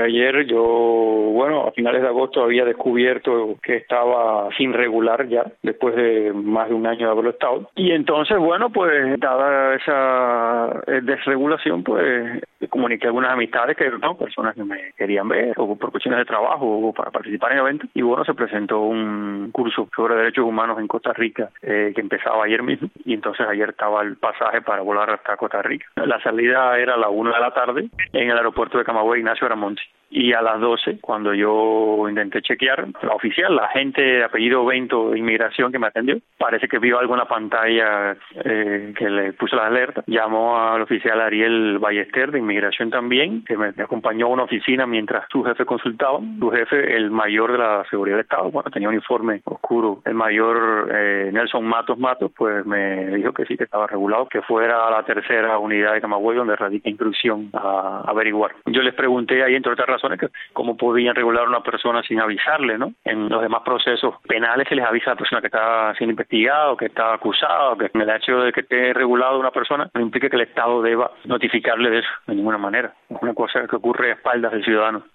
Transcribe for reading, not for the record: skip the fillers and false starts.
ayer yo, bueno, a finales de agosto había descubierto que estaba sin regular ya, después de más de un año de haberlo estado. Y entonces, bueno, pues dada esa desregulación, pues comuniqué a algunas amistades que no, personas que me querían ver, o por cuestiones de trabajo, o para participar en eventos. Y bueno, se presentó un curso sobre derechos humanos en Costa Rica que empezaba ayer mismo. Y entonces ayer estaba el pasaje para volar hasta Costa Rica. La salida era a la 1 de la tarde en el aeropuerto de Camagüey, Ignacio Aramonte. Y a las 12, cuando yo intenté chequear, la oficial, la agente de apellido Bento de inmigración que me atendió, parece que vio algo en la pantalla que le puso la alerta. Llamó al oficial Ariel Ballester de inmigración también, que me acompañó a una oficina mientras su jefe consultaba. Su jefe, el mayor de la seguridad del Estado, bueno, tenía un uniforme oscuro. El mayor Nelson Matos, pues me dijo que sí, que estaba regulado, que fuera a la tercera unidad de Camagüey donde radica instrucción a averiguar. Yo les pregunté ahí, entre otras razones, que cómo podían regular a una persona sin avisarle, ¿no? En los demás procesos penales se les avisa a la persona que está siendo investigado, que está acusado, que en el hecho de que esté regulado una persona no implica que el Estado deba notificarle de eso de ninguna manera. Es una cosa que ocurre a espaldas del ciudadano.